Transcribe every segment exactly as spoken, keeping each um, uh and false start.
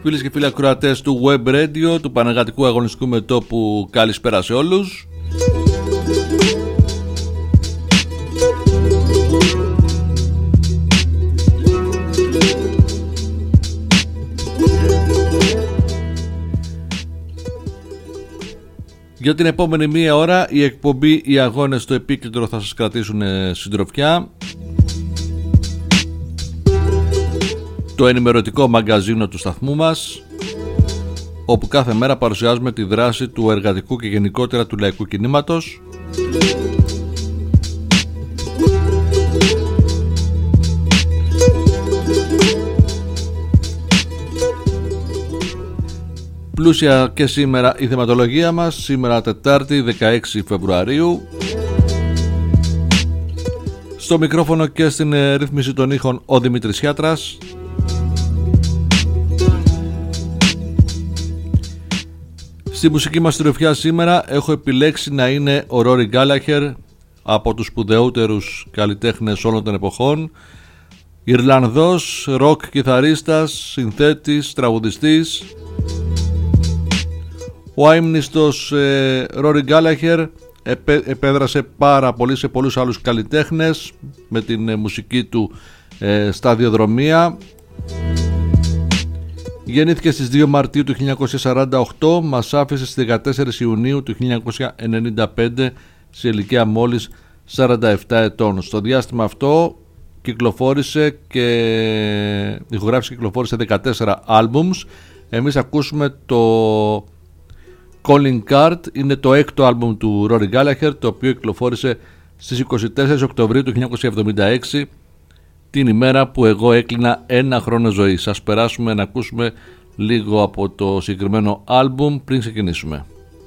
φίλες και φίλοι ακροατές του Web Radio, του Πανεργατικού Αγωνιστικού Μετώπου, καλησπέρα σε όλους. Για την επόμενη μία ώρα η εκπομπή «Οι αγώνες στο επίκεντρο» θα σας κρατήσουν συντροφιά. Το ενημερωτικό μαγκαζίνο του σταθμού μας, όπου κάθε μέρα παρουσιάζουμε τη δράση του εργατικού και γενικότερα του λαϊκού κινήματος. Πλούσια και σήμερα η θεματολογία μας, σήμερα Τετάρτη δεκαέξι Φεβρουαρίου. Στο μικρόφωνο και στην ρύθμιση των ήχων ο Δημήτρης Χιάτρας. Στη μουσική μας τριοφιά σήμερα έχω επιλέξει να είναι ο Ρόρι Γκάλαχερ, από τους σπουδαιότερους καλλιτέχνες όλων των εποχών, Ιρλανδός, ροκ κιθαρίστας, συνθέτης, τραγουδιστής. Ο αείμνηστος ε, Ρόρι Γκάλαχερ επέ, επέδρασε πάρα πολύ σε πολλούς άλλους καλλιτέχνες με την ε, μουσική του ε, σταδιοδρομία. Γεννήθηκε στις δύο Μαρτίου του χίλια εννιακόσια σαράντα οκτώ, μας άφησε στις δεκατέσσερις Ιουνίου του χίλια εννιακόσια ενενήντα πέντε σε ηλικία μόλις σαράντα επτά ετών. Στο διάστημα αυτό κυκλοφόρησε και ηχογράφησε και κυκλοφόρησε δεκατέσσερα άλμπουμς. Εμείς ακούσουμε το Calling Card, είναι το έκτο άλμπουμ του Rory Gallagher, το οποίο κυκλοφόρησε στις είκοσι τέσσερις Οκτωβρίου του χίλια εννιακόσια εβδομήντα έξι, την ημέρα που εγώ έκλεινα ένα χρόνο ζωή. Σας περάσουμε να ακούσουμε λίγο από το συγκεκριμένο άλμπουμ πριν ξεκινήσουμε.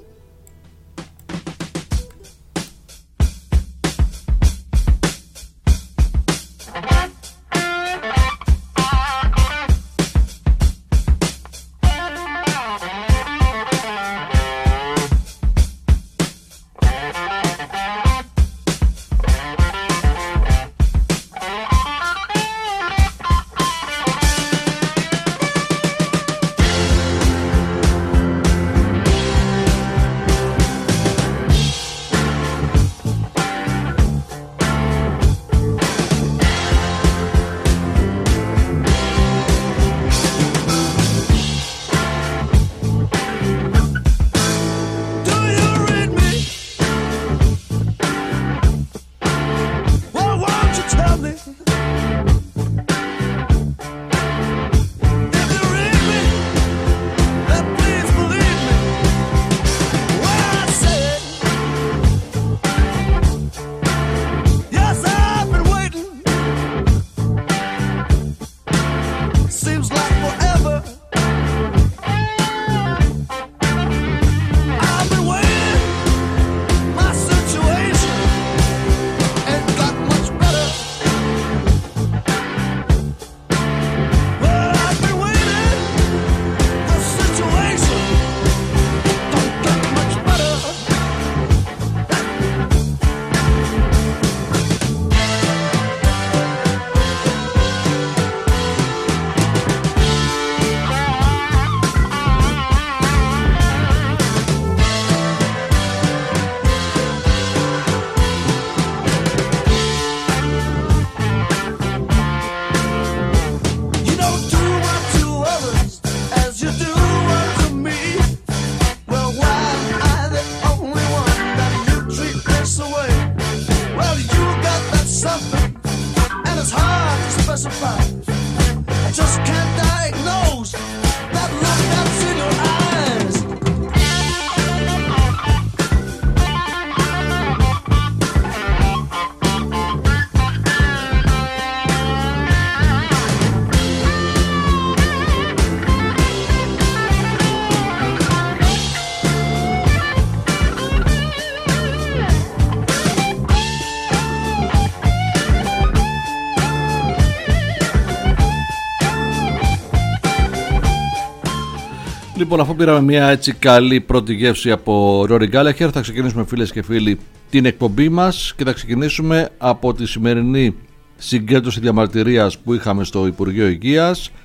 Λοιπόν, αφού πήραμε μια έτσι καλή πρώτη γεύση από Rory Gallagher, θα ξεκινήσουμε, φίλες και φίλοι, την εκπομπή μας και θα ξεκινήσουμε από τη σημερινή συγκέντρωση διαμαρτυρίας που είχαμε στο Υπουργείο Υγείας,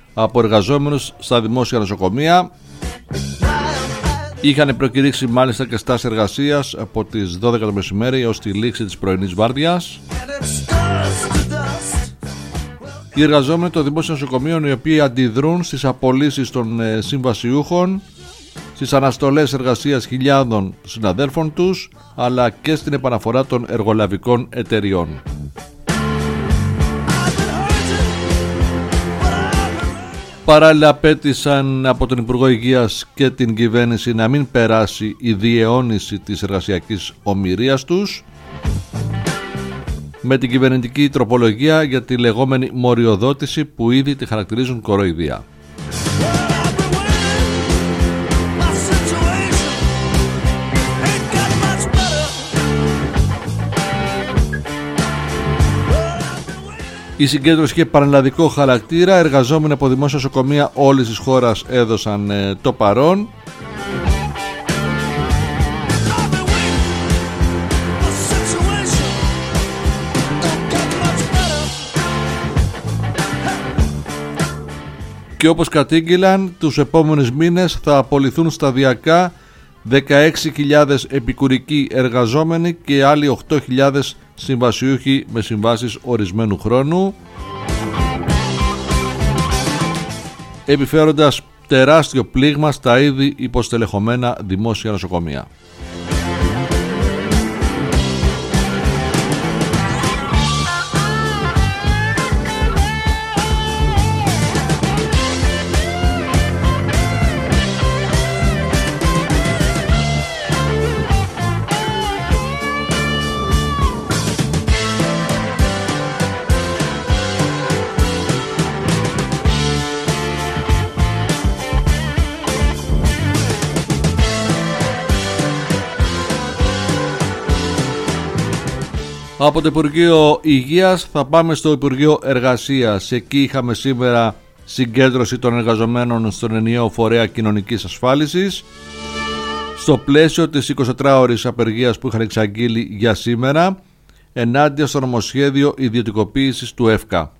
από εργαζόμενους στα δημόσια νοσοκομεία. Είχαν προκηρύξει μάλιστα και στάση εργασίας από τις δώδεκα το μεσημέρι έως τη λήξη της πρωινής βάρδιας. Οι εργαζόμενοι των δημόσιων νοσοκομείων, οι οποίοι αντιδρούν στις απολύσεις των συμβασιούχων, στις αναστολές εργασίας χιλιάδων συναδέλφων τους, αλλά και στην επαναφορά των εργολαβικών εταιριών. Παράλληλα απέτησαν από τον Υπουργό Υγείας και την κυβέρνηση να μην περάσει η διαιώνιση της εργασιακής ομηρίας τους, με την κυβερνητική τροπολογία για τη λεγόμενη μοριοδότηση που ήδη τη χαρακτηρίζουν κοροϊδία. Η συγκέντρωση είχε πανελλαδικό χαρακτήρα. Εργαζόμενοι από δημόσια νοσοκομεία όλης της χώρας έδωσαν ε, το παρόν. Και όπως κατήγγειλαν, τους επόμενους μήνες θα απολυθούν σταδιακά δεκαέξι χιλιάδες επικουρικοί εργαζόμενοι και άλλοι οκτώ χιλιάδες συμβασιούχοι με συμβάσεις ορισμένου χρόνου, επιφέροντας τεράστιο πλήγμα στα ήδη υποστελεχωμένα δημόσια νοσοκομεία. Από το Υπουργείο Υγείας θα πάμε στο Υπουργείο Εργασίας. Εκεί είχαμε σήμερα συγκέντρωση των εργαζομένων στον ενιαίο φορέα κοινωνικής ασφάλισης, στο πλαίσιο της εικοσιτετράωρης απεργίας που είχαν εξαγγείλει για σήμερα, ενάντια στο νομοσχέδιο ιδιωτικοποίησης του ΕΦΚΑ.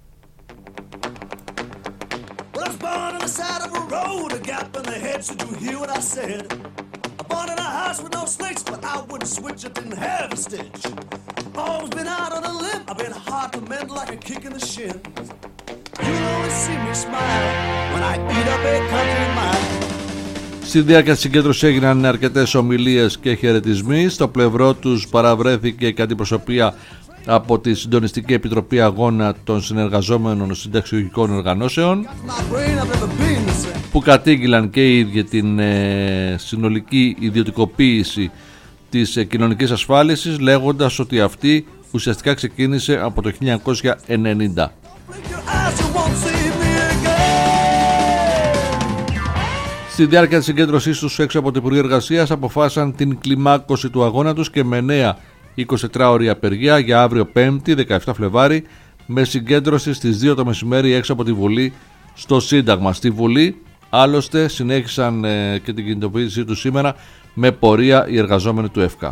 Always been out on a limb, I've been hard to mend like a kick in the shin. You always see me smile when I eat up a country mile. Στη διάρκεια της συγκέντρωσης έγιναν αρκετές ομιλίες και χαιρετισμοί. Στο πλευρό τους παραβρέθηκε και αντιπροσωπεία από τη Συντονιστική Επιτροπή Αγώνα των Συνεργαζόμενων Συνταξιουργικών Οργανώσεων, που κατήγγειλαν και οι ίδιοι την ε, συνολική ιδιωτικοποίηση της κοινωνικής ασφάλισης, λέγοντας ότι αυτή ουσιαστικά ξεκίνησε από το χίλια εννιακόσια ενενήντα. Στη διάρκεια της συγκέντρωσής τους έξω από το Υπουργείο Εργασίας αποφάσισαν την κλιμάκωση του αγώνα τους και με νέα εικοσιτετράωρη απεργία για αύριο Πέμπτη δεκαεπτά Φλεβάρι, με συγκέντρωση στις δύο το μεσημέρι έξω από τη Βουλή στο Σύνταγμα. Στη Βουλή άλλωστε συνέχισαν ε, και την κινητοποίησή τους σήμερα με πορεία οι εργαζόμενοι του ΕΦΚΑ.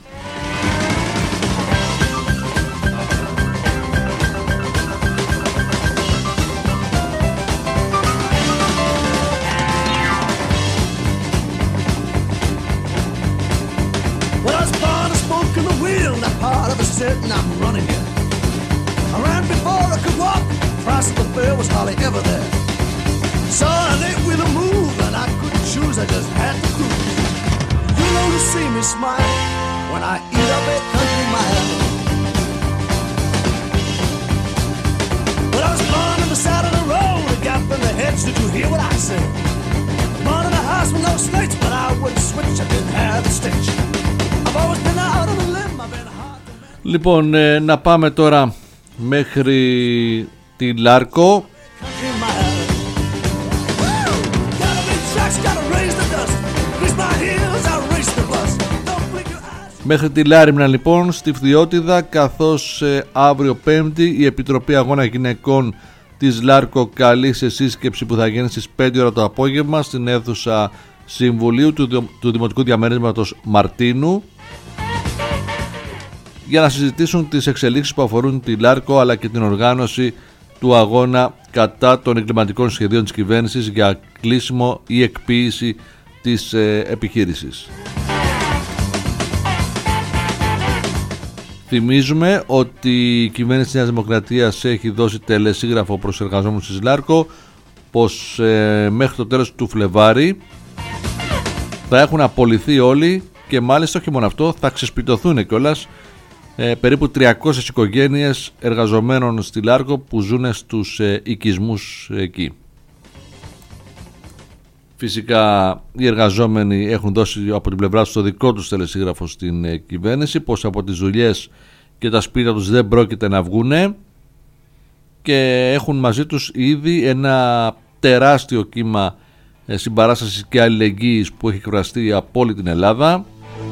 Λοιπόν, ε, να πάμε τώρα μέχρι τη Λάρκο. Μέχρι τη Λάριμνα λοιπόν, στη Φθιώτιδα, καθώς ε, αύριο Πέμπτη η Επιτροπή Αγώνα Γυναικών της Λάρκο καλεί σε σύσκεψη που θα γίνει στις πέντε ώρα το απόγευμα στην αίθουσα Συμβουλίου του, του Δημοτικού Διαμέρισματος Μαρτίνου, για να συζητήσουν τις εξελίξεις που αφορούν τη Λάρκο αλλά και την οργάνωση του αγώνα κατά των εγκληματικών σχεδίων της κυβέρνησης για κλείσιμο ή εκποίηση της ε, επιχείρησης. Θυμίζουμε ότι η κυβέρνηση της Νέας Δημοκρατίας έχει δώσει τελεσίγραφο προς εργαζόμενους της Λάρκο πως ε, μέχρι το τέλος του Φλεβάρι θα έχουν απολυθεί όλοι και μάλιστα όχι μόνο αυτό, θα ξεσπιτωθούν κιόλας ε, περίπου τριακόσιες οικογένειες εργαζομένων στη Λάρκο που ζουν στους ε, οικισμούς εκεί. Φυσικά οι εργαζόμενοι έχουν δώσει από την πλευρά τους το δικό τους τελεσίγραφο στην ε, κυβέρνηση πως από τις δουλειές και τα σπίτια τους δεν πρόκειται να βγούνε και έχουν μαζί τους ήδη ένα τεράστιο κύμα ε, συμπαράστασης και αλληλεγγύης που έχει εκφραστεί από όλη την Ελλάδα.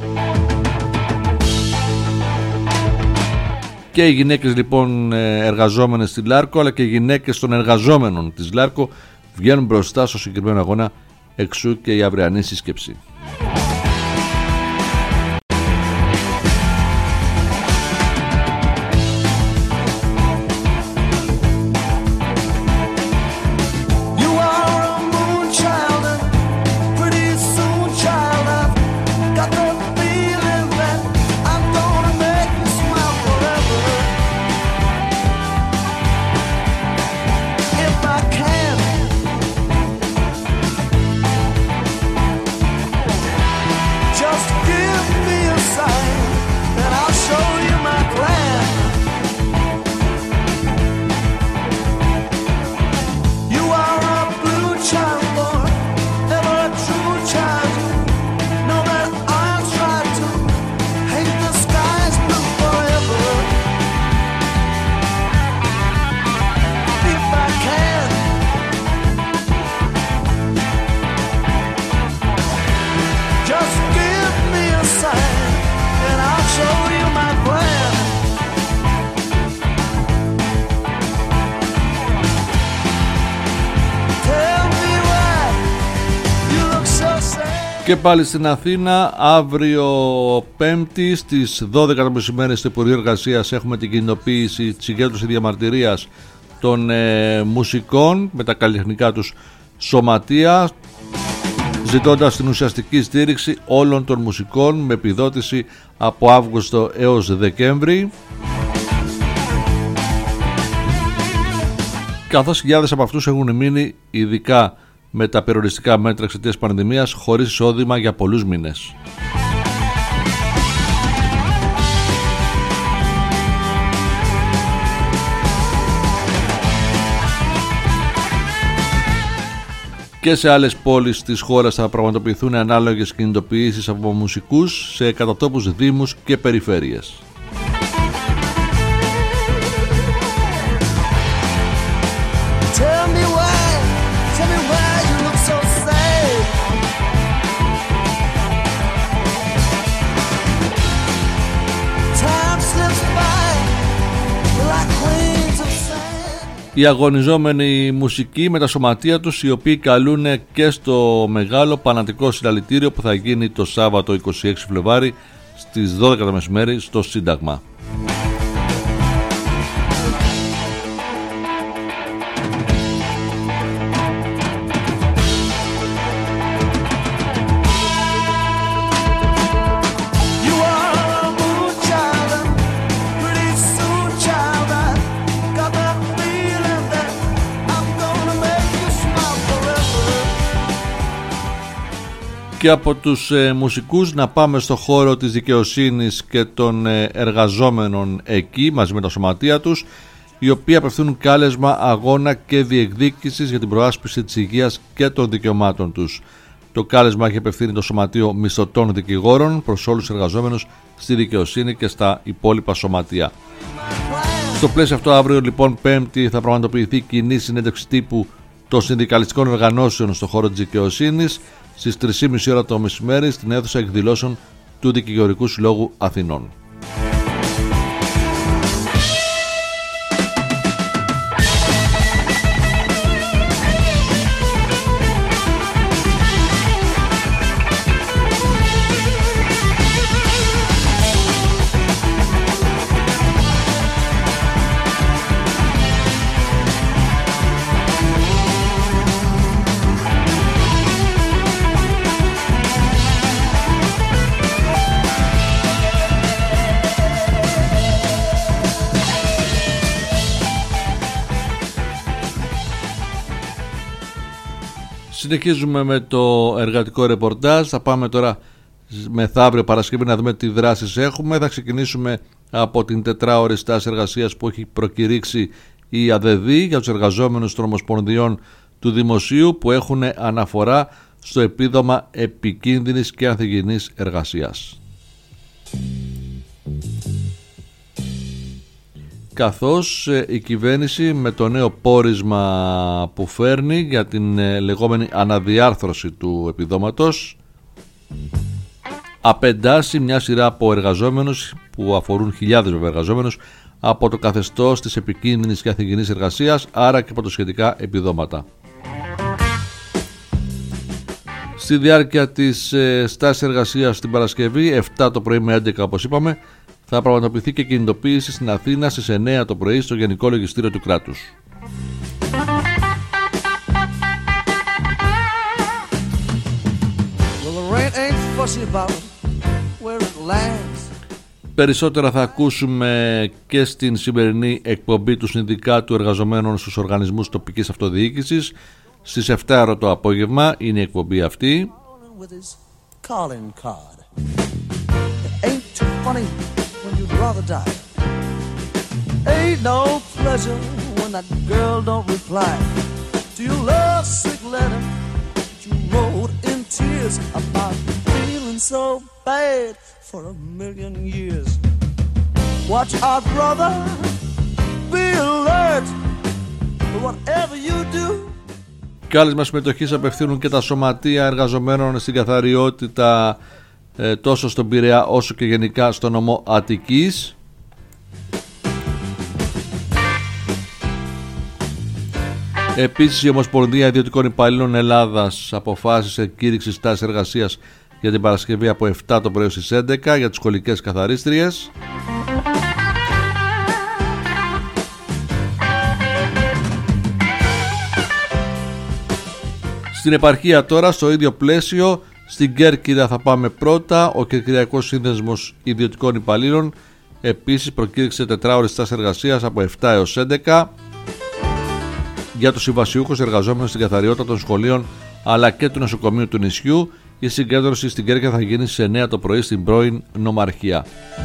Και οι γυναίκες λοιπόν εργαζόμενες στη Λάρκο αλλά και οι γυναίκες των εργαζόμενων της Λάρκο βγαίνουν μπροστά στο συγκεκριμένο αγώνα, εξού και η αυριανή σύσκεψη. Και πάλι στην Αθήνα, αύριο Πέμπτη στις δώδεκα το μεσημέρι στο Υπουργείο Εργασίας έχουμε την κινητοποίηση της συγκέντρωσης διαμαρτυρίας των ε, μουσικών με τα καλλιτεχνικά τους σωματεία, ζητώντας την ουσιαστική στήριξη όλων των μουσικών με επιδότηση από Αύγουστο έως Δεκέμβρη, καθώς χιλιάδες από αυτούς έχουν μείνει ειδικά με τα περιοριστικά μέτρα εξαιτίας πανδημίας χωρίς εισόδημα για πολλούς μήνες. Και σε άλλες πόλεις της χώρας θα πραγματοποιηθούν ανάλογες κινητοποιήσεις από μουσικούς σε εκατοτόπους δήμους και περιφέρειες. Οι αγωνιζόμενοι μουσικοί με τα σωματεία τους, οι οποίοι καλούν και στο μεγάλο πανατικό συλλαλητήριο που θα γίνει το Σάββατο είκοσι έξι Φλεβάρι στις δώδεκα το μεσημέρι στο Σύνταγμα. Και από τους ε, μουσικούς να πάμε στο χώρο της δικαιοσύνης και των ε, εργαζόμενων εκεί μαζί με τα σωματεία τους, οι οποίοι απευθύνουν κάλεσμα αγώνα και διεκδίκησης για την προάσπιση της υγείας και των δικαιωμάτων τους. Το κάλεσμα έχει απευθύνει το Σωματείο Μισθωτών Δικηγόρων προς όλους τους εργαζόμενους στη δικαιοσύνη και στα υπόλοιπα σωματεία. Στο πλαίσιο αυτό, αύριο λοιπόν Πέμπτη θα πραγματοποιηθεί κοινή συνέντευξη τύπου των συνδικαλιστικών οργανώσεων στον χώρο της δικαιοσύνης στις τρεις και μισή ώρα το μεσημέρι στην αίθουσα εκδηλώσεων του Δικηγορικού Συλλόγου Αθηνών. Συνεχίζουμε με το εργατικό ρεπορτάζ. Θα πάμε τώρα μεθαύριο Παρασκευή να δούμε τι δράσεις έχουμε. Θα ξεκινήσουμε από την τετράωρη στάση εργασίας που έχει προκηρύξει η ΑΔΕΔ για τους εργαζόμενους των Ομοσπονδιών του Δημοσίου που έχουν αναφορά στο επίδομα επικίνδυνης και ανθυγιεινής εργασίας. Καθώς η κυβέρνηση με το νέο πόρισμα που φέρνει για την λεγόμενη αναδιάρθρωση του επιδόματος απεντάσει μια σειρά από εργαζόμενους που αφορούν χιλιάδες εργαζόμενους από το καθεστώς της επικίνδυνης και ανθυγιεινής εργασίας, άρα και από τα σχετικά επιδόματα. Στη διάρκεια της ε, στάσης εργασίας την Παρασκευή, επτά το πρωί με έντεκα όπως είπαμε, θα πραγματοποιηθεί και κινητοποίηση στην Αθήνα στις εννέα το πρωί στο Γενικό Λογιστήριο του Κράτους. Περισσότερα θα ακούσουμε και στην σημερινή εκπομπή του Συνδικάτου Εργαζομένων στους Οργανισμούς Τοπικής Αυτοδιοίκησης. Στις επτά το απόγευμα είναι η εκπομπή αυτή. For a million years. Watch out, brother. Be alert. Whatever you do. Κάλεσμα συμμετοχής απευθύνουν και τα σωματεία εργαζομένων στην καθαριότητα ε, τόσο στον Πειραιά όσο και γενικά στο νομό Αττικής. Επίσης η Ομοσπονδία Ιδιωτικών Υπαλλήλων Ελλάδας αποφάσισε κήρυξη στάσης εργασίας για την Παρασκευή από επτά το πρωί στις έντεκα για τις σχολικές καθαρίστριες. Στην επαρχία τώρα, στο ίδιο πλαίσιο, στην Κέρκυρα θα πάμε πρώτα. Ο Κερκυριακός Σύνδεσμος Ιδιωτικών Υπαλλήλων επίσης προκήρυξε τετράωρη στάση εργασίας από επτά έως έντεκα για τους συμβασιούχους εργαζόμενους στην καθαριότητα των σχολείων αλλά και του νοσοκομείου του νησιού. Η συγκέντρωση στην Κέρκυρα θα γίνει στις εννέα το πρωί στην πρώην Νομαρχία.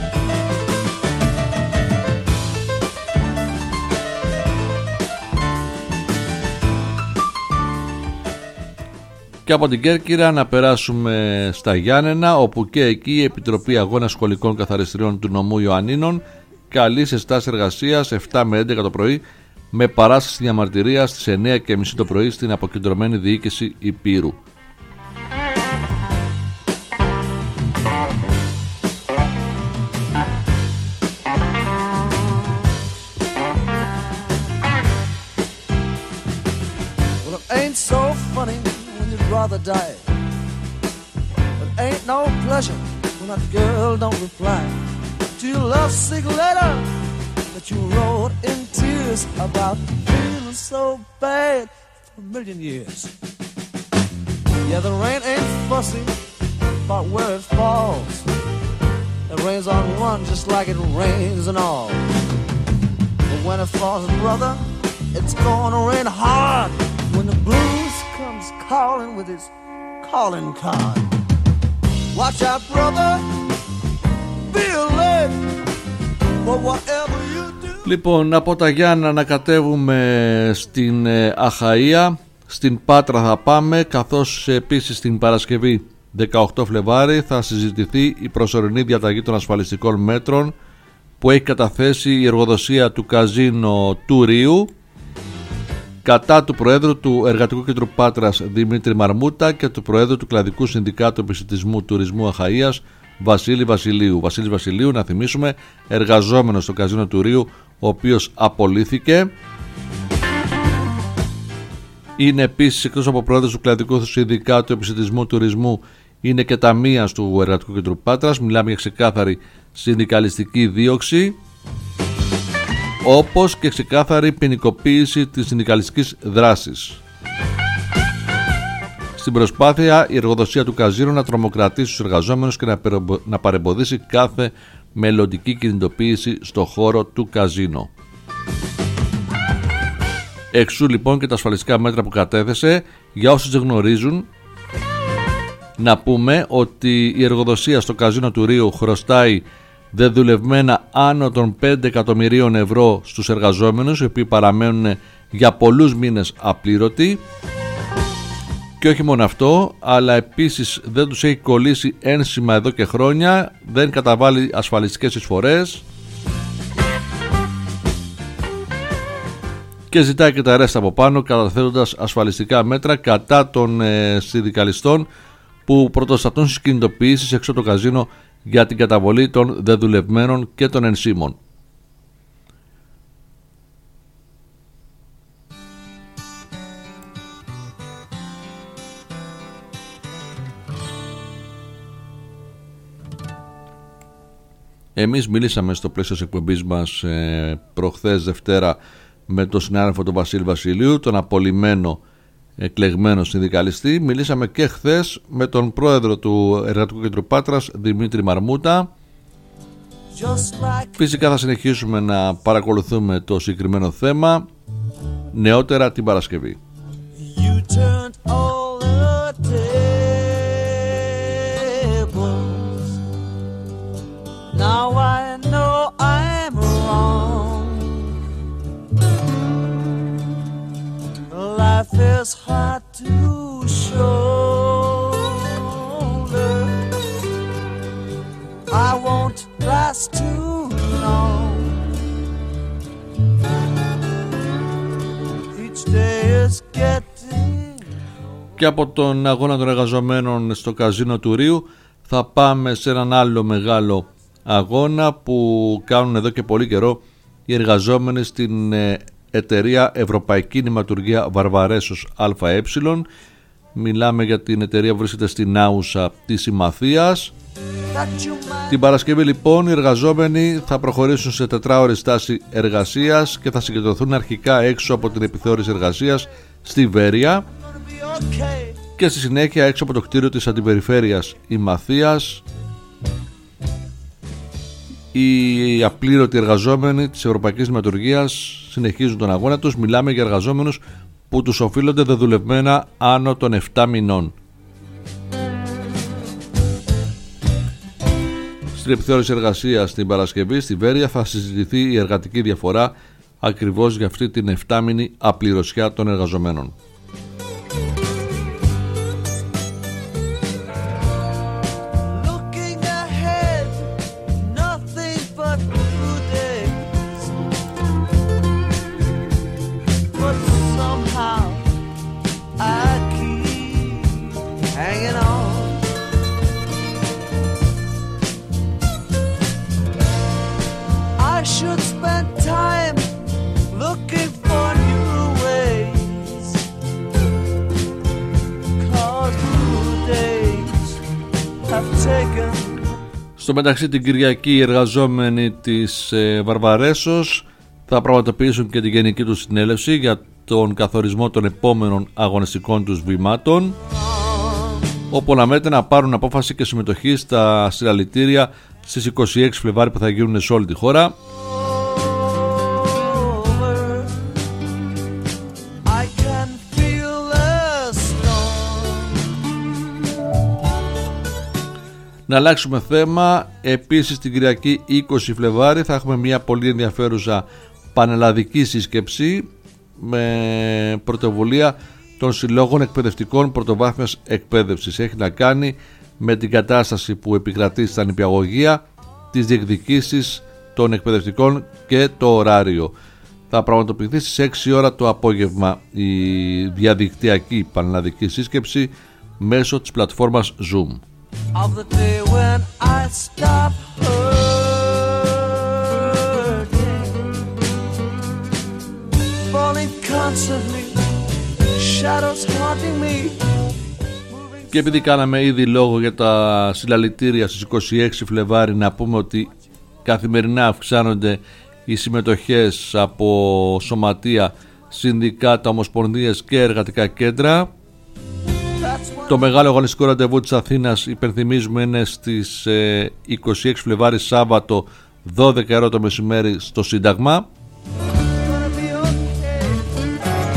Και από την Κέρκυρα να περάσουμε στα Γιάννενα, όπου και εκεί η Επιτροπή Αγώνα Σχολικών Καθαριστριών του νομού Ιωαννίνων καλεί σε στάση εργασίας επτά με έντεκα το πρωί με παράσταση διαμαρτυρίας στις εννέα και μισή το πρωί στην αποκεντρωμένη διοίκηση Υπήρου. Rather die, but ain't no pleasure when that girl don't reply to your lovesick letter that you wrote in tears about feeling so bad for a million years. Yeah, the rain ain't fussy about where it falls. It rains on one just like it rains on all. But when it falls, brother, it's gonna rain hard when the blues comes calling with his calling card. Watch out, brother. Be alert for whatever you do. Λοιπόν, από τα Γιάννα να κατέβουμε στην Αχαΐα. Στην Πάτρα θα πάμε, καθώς επίσης την Παρασκευή δεκαοκτώ Φλεβάρη θα συζητηθεί η προσωρινή διαταγή των ασφαλιστικών μέτρων που έχει καταθέσει η εργοδοσία του Καζίνο του Ρίου κατά του Προέδρου του Εργατικού Κέντρου Πάτρας Δημήτρη Μαρμούτα και του Προέδρου του Κλαδικού Συνδικάτου Επισιτισμού Τουρισμού Αχαΐας Βασίλη Βασιλείου. Βασίλης Βασιλείου, να θυμίσουμε, εργαζόμενος στο Καζίνο του Ρίου, ο οποίος απολύθηκε. Είναι επίσης, εκτός από Πρόεδρος του Κλαδικού Συνδικάτου Επισιτισμού Τουρισμού, είναι και ταμείας του Εργατικού Κέντρου Πάτρας. Μιλάμε για ξεκάθαρη συνδικαλιστική δίωξη, όπως και ξεκάθαρη ποινικοποίηση της συνδικαλιστικής δράσης. Στην προσπάθεια η εργοδοσία του Καζίνου να τρομοκρατήσει τους εργαζόμενους και να παρεμποδίσει κάθε μελλοντική κινητοποίηση στο χώρο του Καζίνο. Εξού λοιπόν και τα ασφαλιστικά μέτρα που κατέθεσε. Για όσους δεν γνωρίζουν, να πούμε ότι η εργοδοσία στο καζίνο του Ρείου χρωστάει δεδουλευμένα άνω των πέντε εκατομμυρίων ευρώ στους εργαζόμενους, οι οποίοι παραμένουν για πολλούς μήνες απλήρωτοι. Και όχι μόνο αυτό, αλλά επίσης δεν τους έχει κολλήσει ένσημα εδώ και χρόνια, δεν καταβάλει ασφαλιστικές εισφορές και ζητάει και τα ρέστα από πάνω, καταθέτοντας ασφαλιστικά μέτρα κατά των ε, συνδικαλιστών που πρωτοστατούν στις κινητοποιήσεις έξω από το καζίνο για την καταβολή των δεδουλευμένων και των ενσύμων. Εμείς μιλήσαμε στο πλαίσιο της εκπομπής μας ε, προχθές Δευτέρα με τον συνάδελφο τον Βασίλη Βασιλείου, τον απολυμμένο εκλεγμένο συνδικαλιστή. Μιλήσαμε και χθες με τον πρόεδρο του Εργατικού Κέντρου Πάτρας, Δημήτρη Μαρμούτα. Φυσικά θα συνεχίσουμε να παρακολουθούμε το συγκεκριμένο θέμα νεότερα την Παρασκευή. Now I know I'm wrong. Life is hard to shoulder. I won't last too long. Each day is getting. Και από τον αγώνα των εργαζομένων στο καζίνο του Ρείου θα πάμε σε έναν άλλο μεγάλο αγώνα που κάνουν εδώ και πολύ καιρό οι εργαζόμενοι στην εταιρεία Ευρωπαϊκή Νηματουργία Βαρβαρέσος ΑΕ. Μιλάμε για την εταιρεία που βρίσκεται στην Άουσα της Ημαθίας. Την Παρασκευή λοιπόν οι εργαζόμενοι θα προχωρήσουν σε τετράωρη στάση εργασίας και θα συγκεντρωθούν αρχικά έξω από την επιθεώρηση εργασίας στη Βέρεια και στη συνέχεια έξω από το κτίριο της αντιπεριφέρειας Ημαθίας. Οι απλήρωτοι εργαζόμενοι της Ευρωπαϊκής Νηματουργίας συνεχίζουν τον αγώνα τους. Μιλάμε για εργαζόμενους που τους οφείλονται δεδουλευμένα άνω των επτά μηνών. Στην επιθεώρηση εργασίας την Παρασκευή στη Βέρεια θα συζητηθεί η εργατική διαφορά ακριβώς για αυτή την επτάμηνη απληρωσιά των εργαζομένων. Στο μεταξύ την Κυριακή οι εργαζόμενοι της ε, Βαρβαρέσος θα πραγματοποιήσουν και την γενική τους συνέλευση για τον καθορισμό των επόμενων αγωνιστικών τους βημάτων, όπου αναμένεται να πάρουν απόφαση και συμμετοχή στα συλλαλητήρια στις είκοσι έξι Φλεβάρι που θα γίνουν σε όλη τη χώρα. Να αλλάξουμε θέμα. Επίσης την Κυριακή είκοσι Φλεβάρι θα έχουμε μια πολύ ενδιαφέρουσα πανελλαδική σύσκεψη με πρωτοβουλία των Συλλόγων Εκπαιδευτικών Πρωτοβάθμιας Εκπαίδευσης. Έχει να κάνει με την κατάσταση που επικρατεί στα νηπιαγωγεία, τις διεκδικήσεις των εκπαιδευτικών και το ωράριο. Θα πραγματοποιηθεί στις έξι ώρα το απόγευμα η διαδικτυακή πανελλαδική σύσκεψη μέσω της πλατφόρμας Zoom. Of the day when I stop hurting, falling constantly, shadows haunting me. Και επειδή κάναμε ήδη λόγο για τα συλλαλητήρια στις είκοσι έξι Φλεβάρι, να πούμε ότι καθημερινά αυξάνονται οι συμμετοχές από σωματεία, συνδικάτα, ομοσπονδίες και εργατικά κέντρα. Το μεγάλο αγωνιστικό ραντεβού της Αθήνας, υπενθυμίζουμε, είναι στις είκοσι έξι Φλεβάρι Σάββατο δώδεκα ώρα το μεσημέρι στο Σύνταγμα.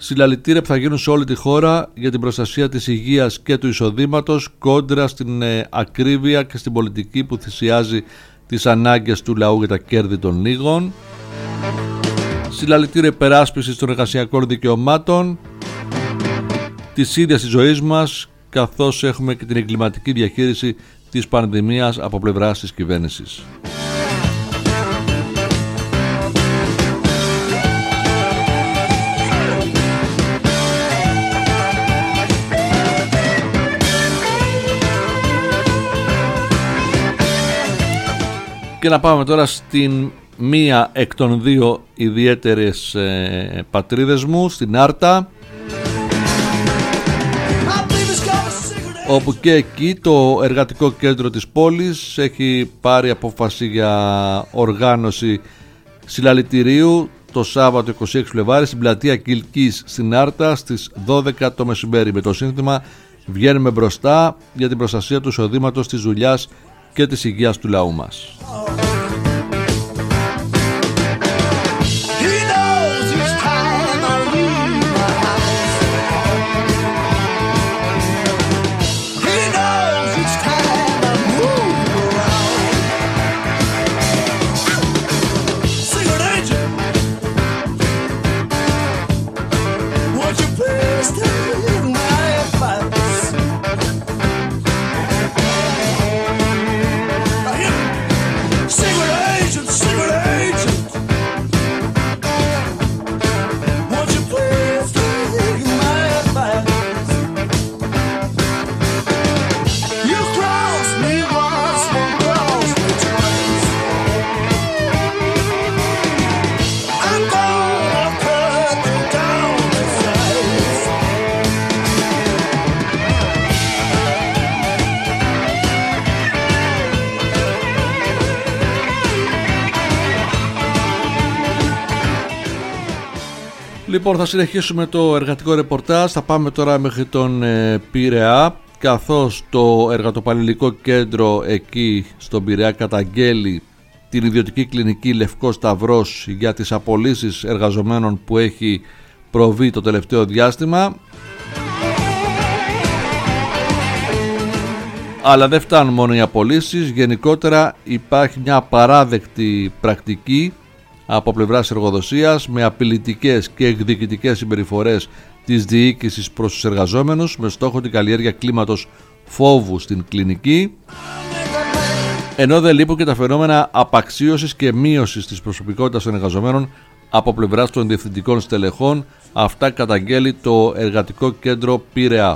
Συλλαλητήρια που θα γίνουν σε όλη τη χώρα για την προστασία της υγείας και του εισοδήματος κόντρα στην ε, ακρίβεια και στην πολιτική που θυσιάζει τις ανάγκες του λαού για τα κέρδη των λίγων. Συλλαλητήρια υπεράσπισης των εργασιακών δικαιωμάτων, της ίδιας της ζωής μας, καθώς έχουμε και την εγκληματική διαχείριση της πανδημίας από πλευράς της κυβέρνησης. Και να πάμε τώρα στην μία εκ των δύο ιδιαίτερες ε, πατρίδες μου, στην Άρτα, όπου και εκεί το εργατικό κέντρο της πόλης έχει πάρει απόφαση για οργάνωση συλλαλητηρίου το Σάββατο είκοσι έξι Φλεβάρη στην πλατεία Κιλκής στην Άρτα στις δώδεκα το μεσημέρι, με το σύνθημα «Βγαίνουμε μπροστά για την προστασία του εισοδήματος, της δουλειάς και της υγείας του λαού μας». Λοιπόν, θα συνεχίσουμε το εργατικό ρεπορτάζ. Θα πάμε τώρα μέχρι τον ε, Πειραιά, καθώς το εργατοπαλληλικό κέντρο εκεί στον Πειραιά καταγγέλει την ιδιωτική κλινική Λευκός Σταυρός για τις απολύσεις εργαζομένων που έχει προβεί το τελευταίο διάστημα. Αλλά δεν φτάνουν μόνο οι απολύσεις, γενικότερα υπάρχει μια απαράδεκτη πρακτική από πλευράς εργοδοσίας με απειλητικές και εκδικητικές συμπεριφορές της διοίκησης προς τους εργαζόμενους με στόχο την καλλιέργεια κλίματος φόβου στην κλινική, ενώ δεν λείπουν και τα φαινόμενα απαξίωσης και μείωσης της προσωπικότητας των εργαζομένων από πλευράς των διευθυντικών στελεχών. Αυτά καταγγέλει το εργατικό κέντρο Πειραιά.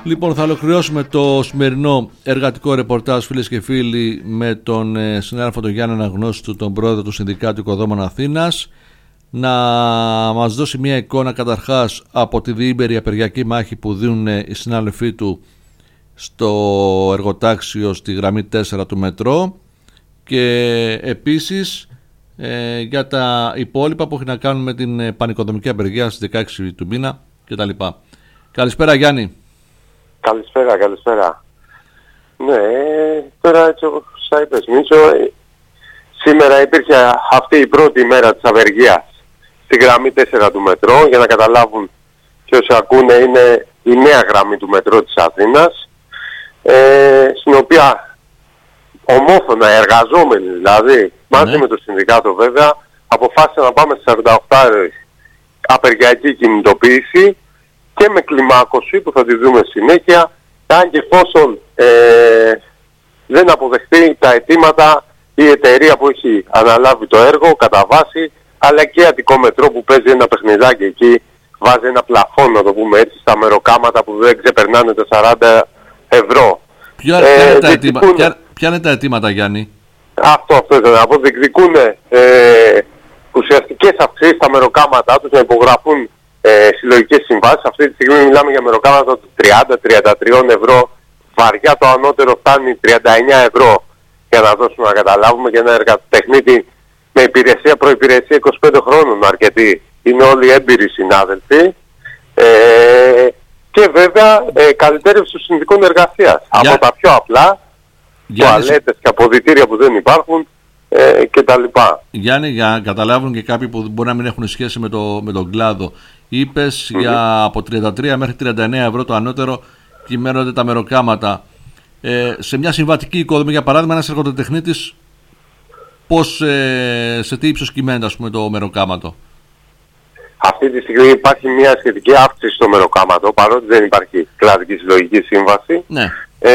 Λοιπόν, θα ολοκληρώσουμε το σημερινό εργατικό ρεπορτάζ, φίλες και φίλοι, με τον ε, συνάδελφο τον Γιάννη Αναγνώστου, τον πρόεδρο του Συνδικάτου Οικοδόμων Αθήνας, να μας δώσει μια εικόνα καταρχάς από τη διήμερη απεργιακή μάχη που δίνουν οι συνάδελφοί του στο εργοτάξιο στη γραμμή τέσσερα του μετρό, και επίσης ε, για τα υπόλοιπα που έχει να κάνουν με την πανοικοδομική απεργία στις δεκαέξι του μήνα κτλ. Καλησπέρα, Γιάννη. Καλησπέρα, καλησπέρα. Ναι, τώρα έτσι όπως θα είπες, Μίτσο, σήμερα υπήρχε αυτή η πρώτη μέρα της απεργίας στη γραμμή τέσσερα του μετρό. Για να καταλάβουν και όσοι ακούνε, είναι η νέα γραμμή του μετρό της Αθήνας, ε, στην οποία ομόφωνα εργαζόμενοι, δηλαδή μαζί ναι. με το συνδικάτο βέβαια, αποφάσισαν να πάμε σε σαράντα οκτώ ώρες απεργιακή κινητοποίηση και με κλιμάκωση που θα τη δούμε συνέχεια, αν και εφόσον ε, δεν αποδεχτεί τα αιτήματα η εταιρεία που έχει αναλάβει το έργο κατά βάση, αλλά και Αττικό Μετρό που παίζει ένα παιχνιδάκι εκεί, βάζει ένα πλαφόν, να το πούμε έτσι, στα μεροκάματα που δεν ξεπερνάνε τα σαράντα ευρώ. Ποια, ε, ποια, είναι, τα αιτήμα, ποια, ποια είναι τα αιτήματα, Γιάννη? Αυτό, αυτό ήθελα να πω. Διεκδικούν ε, ουσιαστικές αυξήσεις στα μεροκάματά τους, να υπογραφούν ε, συλλογικές συμβάσεις. Αυτή τη στιγμή μιλάμε για μεροκάματα του τριάντα με τριάντα τρία ευρώ. Βαριά το ανώτερο φτάνει τριάντα εννέα ευρώ, για να δώσουμε να καταλάβουμε, για ένα εργατοτεχνίτη με υπηρεσία προϋπηρεσία είκοσι πέντε χρόνων αρκετοί. Είναι όλοι έμπειροι συνάδελφοι. Ε, και βέβαια ε, καλυτέρευση των συνδικών εργασίας. Για... από τα πιο απλά, τουαλέτες και αποδυτήρια που δεν υπάρχουν ε, και τα λοιπά. Γιάννη, για να καταλάβουν και κάποιοι που μπορεί να μην έχουν σχέση με, το, με τον κλάδο, είπες mm-hmm. για από τριάντα τρία μέχρι τριάντα εννέα ευρώ το ανώτερο κυμαίνονται τα μεροκάματα. Ε, σε μια συμβατική οικοδομή, για παράδειγμα, ένας εργοτεχνίτης, πώς, ε, σε τι ύψος κυμαίνεται, ας πούμε, το μεροκάματο? Αυτή τη στιγμή υπάρχει μια σχετική αύξηση στο μεροκάματο, παρότι δεν υπάρχει κλαδική συλλογική σύμβαση. Ναι. Ε,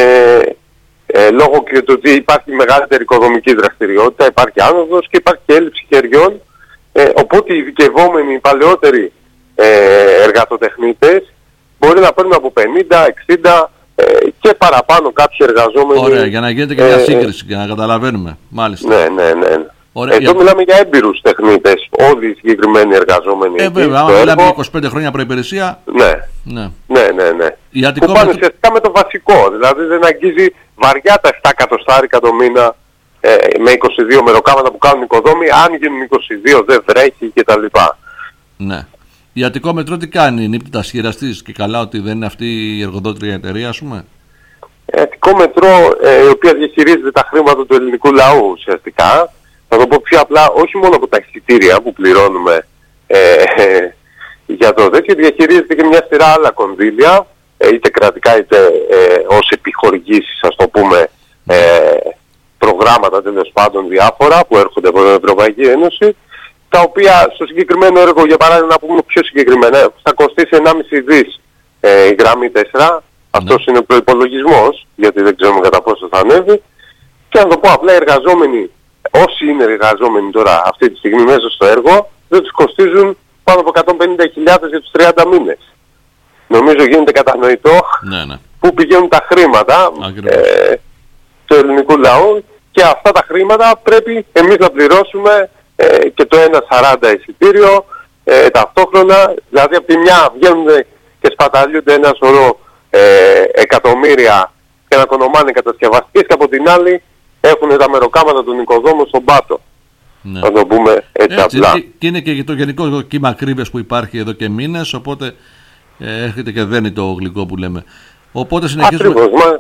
ε, λόγω και του ότι υπάρχει μεγαλύτερη οικοδομική δραστηριότητα, υπάρχει άνοδος και υπάρχει και έλλειψη χεριών. Ε, οπότε οι ειδικευόμενοι, οι παλαιότεροι ε, εργατοτεχνίτες μπορεί να παίρνουν από πενήντα, εξήντα ε, και παραπάνω κάποιοι εργαζόμενοι. Ωραία, για να γίνεται και μια ε, σύγκριση, για να καταλαβαίνουμε. Μάλιστα. Ναι, ναι, ναι. Ωραία, εδώ για... μιλάμε για έμπειρους τεχνίτες, όλοι οι συγκεκριμένοι εργαζόμενοι. Ε, βέβαια, άμα μιλάμε για είκοσι πέντε χρόνια προϋπηρεσία. Ναι, ναι, ναι, ναι, ναι. Που πάνε ουσιαστικά με το βασικό, δηλαδή δεν αγγίζει βαριά τα επτά εκατοστάρικα το μήνα ε, με είκοσι δύο μεροκάματα που κάνουν οικοδόμοι, αν γίνουν είκοσι δύο δεν βρέχει κτλ. Ναι. Η Αττικό Μετρό τι κάνει, νύπτητα σχηραστής, και καλά ότι δεν είναι αυτή η εργοδότρια εταιρεία, ας πούμε? Η Αττικό Μετρό, ε, η οποία διαχειρίζεται τα χρήματα του ελληνικού λαού ουσιαστικά. Θα το πω πιο απλά, όχι μόνο από τα εισιτήρια που πληρώνουμε ε, ε, για το τέτοιο, διαχειρίζεται και μια σειρά άλλα κονδύλια, ε, είτε κρατικά είτε ε, ως επιχορηγήσεις, ας το πούμε, ε, προγράμματα τέλος πάντων διάφορα που έρχονται από την Ευρωπαϊκή Ένωση, τα οποία στο συγκεκριμένο έργο, για παράδειγμα, να πούμε πιο συγκεκριμένα, θα κοστίσει ενάμιση δις ε, η γραμμή τέσσερα. Αυτός είναι ο προϋπολογισμός, γιατί δεν ξέρουμε κατά πόσο θα ανέβει. Και να το πω απλά, οι εργαζόμενοι, όσοι είναι εργαζόμενοι τώρα αυτή τη στιγμή μέσα στο έργο, δεν τους κοστίζουν πάνω από εκατόν πενήντα χιλιάδες για τους τριάντα μήνες. Νομίζω γίνεται κατανοητό ναι, ναι. πού πηγαίνουν τα χρήματα ε, του ελληνικού λαού, και αυτά τα χρήματα πρέπει εμείς να πληρώσουμε ε, και το ένα σαράντα εισιτήριο ε, ταυτόχρονα. Δηλαδή από τη μια βγαίνουν και σπαταλιούνται ένα σωρό ε, εκατομμύρια και να κονομάνε κατασκευαστικές, και από την άλλη έχουν τα μεροκάματα των οικοδόμων στον πάτο. Ναι. Να το πούμε έτσι, έτσι απλά. Και είναι και το γενικό κύμα ακρίβειας που υπάρχει εδώ και μήνες, οπότε ε, έρχεται και δένει το γλυκό που λέμε. Οπότε συνεχίζουμε, ακριβώς, μα...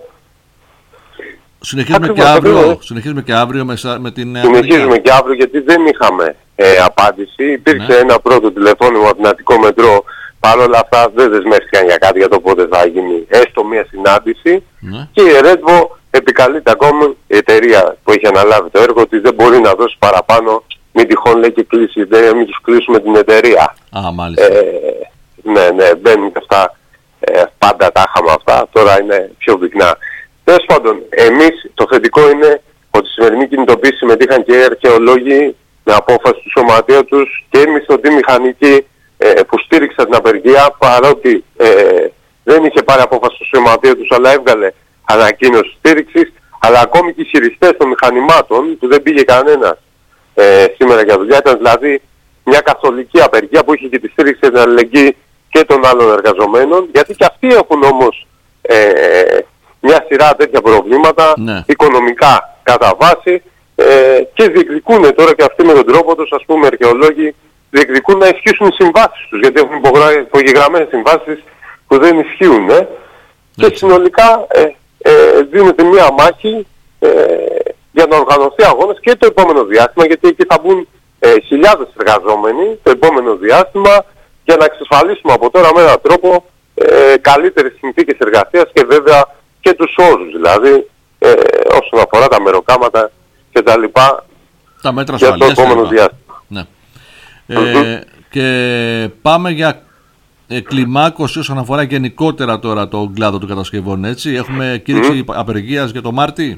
συνεχίζουμε, ακριβώς, και αύριο, ακριβώς. συνεχίζουμε και αύριο με, με την... Συνεχίζουμε και αύριο, γιατί δεν είχαμε ε, απάντηση. Υπήρξε ναι. ένα πρώτο τηλεφώνημα από την Αττικό Μετρό. Παρ' όλα αυτά δεν δεσμεύτηκαν για κάτι, για το πότε θα γίνει έστω μια συνάντηση. Ναι. Και η Ρέτβο επικαλείται ακόμα, η εταιρεία που έχει αναλάβει το έργο, ότι δεν μπορεί να δώσει παραπάνω, μην τυχόν λέει και κλείσει η εταιρεία, μην τους κλείσουμε την εταιρεία. Α, μάλιστα. Ε, ναι, ναι, μπαίνουν και αυτά, ε, πάντα τα είχαμε αυτά, τώρα είναι πιο πυκνά. Τέλος πάντων, εμείς το θετικό είναι ότι στη σημερινή κινητοποίηση συμμετείχαν και οι αρχαιολόγοι με απόφαση του σωματείου τους και οι μισθωτοί μηχανικοί ε, που στήριξαν την απεργία, παρότι ε, δεν είχε πάρει απόφαση στο σωματείο τους, αλλά έβγαλε ανακοίνωση στήριξης. Αλλά ακόμη και οι χειριστές των μηχανημάτων, που δεν πήγε κανένας ε, σήμερα για δουλειά, ήταν δηλαδή μια καθολική απεργία που είχε και τη στήριξη και την αλληλεγγύη και των άλλων εργαζομένων, γιατί και αυτοί έχουν όμως ε, μια σειρά τέτοια προβλήματα, ναι. οικονομικά κατά βάση, ε, και διεκδικούν τώρα και αυτοί με τον τρόπο τους, ας πούμε, αρχαιολόγοι, διεκδικούν να ισχύσουν οι συμβάσεις τους, γιατί έχουν υπογεγραμμένες συμβάσεις που δεν ισχύουν. Ε, και συνολικά ε, ε, δίνεται μια μάχη ε, για να οργανωθεί αγώνες και το επόμενο διάστημα, γιατί εκεί θα μπουν ε, χιλιάδες εργαζόμενοι το επόμενο διάστημα, για να εξασφαλίσουμε από τώρα με έναν τρόπο ε, καλύτερες συνθήκες εργασίας και βέβαια και τους όρους, δηλαδή ε, όσον αφορά τα μεροκάματα και τα λοιπά, τα μέτρα για το επόμενο διάστημα. Ναι. Ε, mm-hmm. Και πάμε για ε, κλιμάκωση όσον αφορά γενικότερα τώρα τον κλάδο των κατασκευών, έτσι. Έχουμε κήρυξη mm-hmm. απεργίας για το Μάρτι.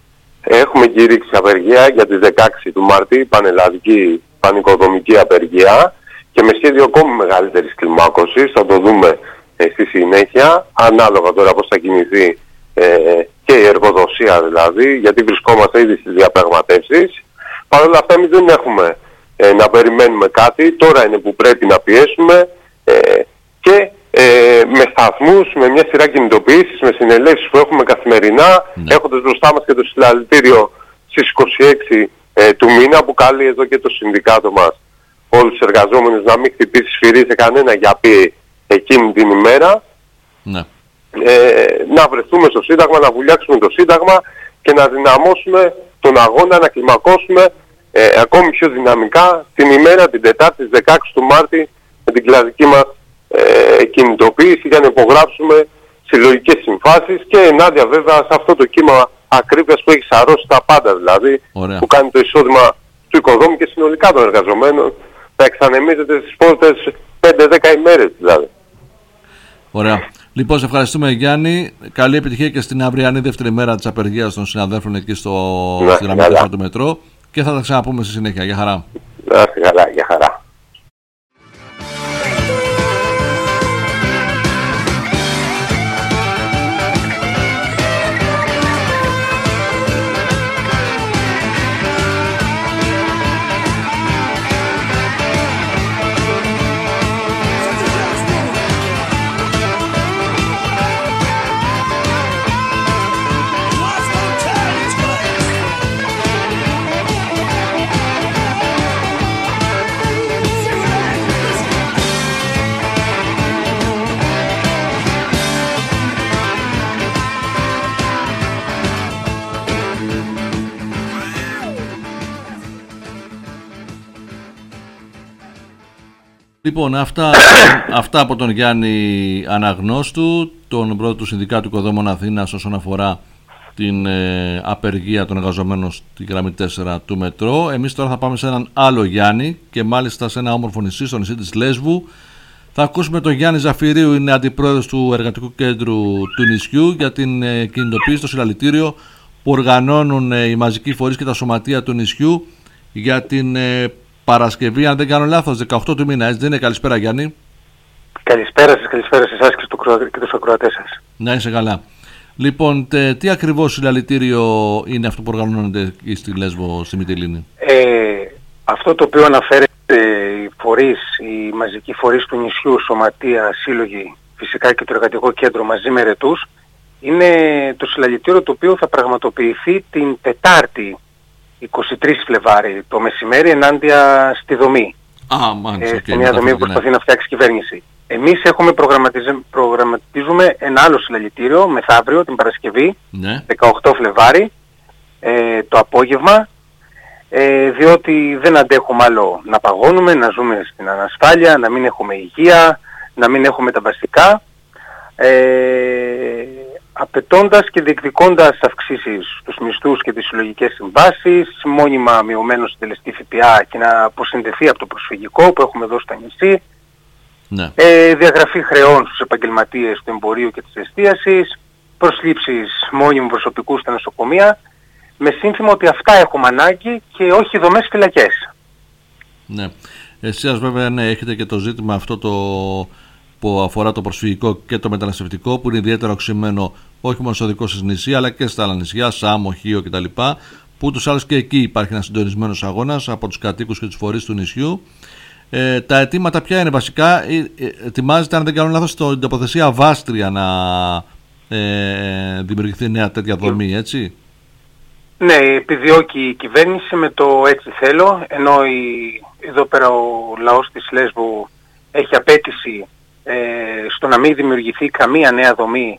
Έχουμε κήρυξη απεργία για τις δεκαέξι του Μάρτη, πανελλαδική πανοικοδομική απεργία, και με σχέδιο ακόμη μεγαλύτερης κλιμάκωσης. Θα το δούμε ε, στη συνέχεια, ανάλογα τώρα πώς θα κινηθεί ε, και η εργοδοσία δηλαδή, γιατί βρισκόμαστε ήδη στις διαπραγματεύσεις. Παρ' όλα αυτά εμείς δεν έχουμε ε, να περιμένουμε κάτι, τώρα είναι που πρέπει να πιέσουμε ε, και ε, με σταθμούς, με μια σειρά κινητοποιήσεις, με συνελεύσεις που έχουμε καθημερινά, ναι. έχοντας μπροστά μας και το συλλαλητήριο στις είκοσι έξι ε, του μήνα, που καλεί εδώ και το συνδικάτο μας όλους τους εργαζόμενους να μην χτυπήσει σφυρί σε κανένα για πει εκείνη την ημέρα, ναι. ε, να βρεθούμε στο Σύνταγμα, να βουλιάξουμε το Σύνταγμα και να δυναμώσουμε τον αγώνα, να κλιμακώσουμε ε, ακόμη πιο δυναμικά την ημέρα, την Τετάρτη, δεκαέξι του Μάρτη, με την κλαδική μας ε, κινητοποίηση, για να υπογράψουμε συλλογικές συμφάσεις και ενάντια βέβαια σε αυτό το κύμα ακρίβειας που έχει σαρώσει τα πάντα, δηλαδή, ωραία. που κάνει το εισόδημα του οικοδόμου και συνολικά των εργαζομένων να εξανεμίζεται στις πρώτες πέντε δέκα ημέρες δηλαδή. Ωραία. Λοιπόν, σε ευχαριστούμε Γιάννη. Καλή επιτυχία και στην αυριανή δεύτερη μέρα της απεργίας των συναδέλφων εκεί στο ναι, γραμμή του μετρό, και θα τα ξαναπούμε στη συνέχεια. Γεια χαρά. Να είστε καλά, γεια χαρά. Λοιπόν, αυτά, αυτά από τον Γιάννη Αναγνώστου, τον πρώτο του Συνδικάτου Οικοδόμων Αθήνας, όσον αφορά την ε, απεργία των εργαζομένων στη γραμμή τέσσερα του μετρό. Εμείς τώρα θα πάμε σε έναν άλλο Γιάννη, και μάλιστα σε ένα όμορφο νησί, στο νησί της Λέσβου. Θα ακούσουμε τον Γιάννη Ζαφυρίου, είναι αντιπρόεδρος του Εργατικού Κέντρου του νησιού, για την ε, κινητοποίηση στο συλλαλητήριο που οργανώνουν ε, οι μαζικοί φορείς και τα σωματεία του νησιού για την ε, Παρασκευή, αν δεν κάνω λάθος, δεκαοκτώ του μήνα, έτσι δεν είναι? Καλησπέρα Γιάννη. Καλησπέρα σας, καλησπέρα σε εσάς και, στο, και τους ακροατές σας. Να είσαι καλά. Λοιπόν, τε, τι ακριβώς συλλαλητήριο είναι αυτό που οργανώνεται στη Λέσβο, στη Μυτιλήνη? Ε, αυτό το οποίο αναφέρεται οι φορείς, οι μαζικοί φορείς του νησιού, σωματεία, σύλλογοι, φυσικά και το Εργατικό Κέντρο μαζί με ερετούς, είναι το συλλαλητήριο το οποίο θα πραγματοποιηθεί την Τετάρτη, εικοστή τρίτη Φλεβάρη, το μεσημέρι, ενάντια στη δομή. Α, μάλιστα. Ε, okay, μια δομή που προσπαθεί να φτιάξει κυβέρνηση. Εμείς έχουμε προγραμματίζουμε ένα άλλο συλλαλητήριο μεθαύριο, την Παρασκευή, ναι. δεκαοκτώ Φλεβάρη, ε, το απόγευμα, ε, διότι δεν αντέχουμε άλλο να παγώνουμε, να ζούμε στην ανασφάλεια, να μην έχουμε υγεία, να μην έχουμε τα βασικά, ε, απαιτώντας και διεκδικώντας αυξήσεις στους μισθούς και τις συλλογικές συμβάσεις, μόνιμα μειωμένο συντελεστή ΦΠΑ και να αποσυνδεθεί από το προσφυγικό που έχουμε εδώ στο νησί, ναι. ε, διαγραφή χρεών στους επαγγελματίες του εμπορίου και της εστίασης, προσλήψεις μόνιμου προσωπικού στα νοσοκομεία, με σύνθημα ότι αυτά έχουμε ανάγκη και όχι δομές φυλακές. Ναι. Εσείς βέβαια ναι, έχετε και το ζήτημα αυτό το... που αφορά το προσφυγικό και το μεταναστευτικό, που είναι ιδιαίτερα οξυμένο όχι μόνο στο δικό σας νησί αλλά και στα άλλα νησιά, Σάμο, Χίο κτλ. Που ούτως άλλως και εκεί υπάρχει ένας συντονισμένος αγώνας από τους κατοίκους και τους φορείς του νησιού. Ε, τα αιτήματα ποια είναι βασικά? Ε, ε, ετοιμάζεται, αν δεν κάνω λάθος, στην τοποθεσία Βάστρια να ε, δημιουργηθεί νέα τέτοια δομή, έτσι. Ναι, επιδιώκει η κυβέρνηση με το έτσι θέλω, ενώ η, εδώ πέρα ο λαός της Λέσβου έχει απέτηση ε, στο να μην δημιουργηθεί καμία νέα δομή.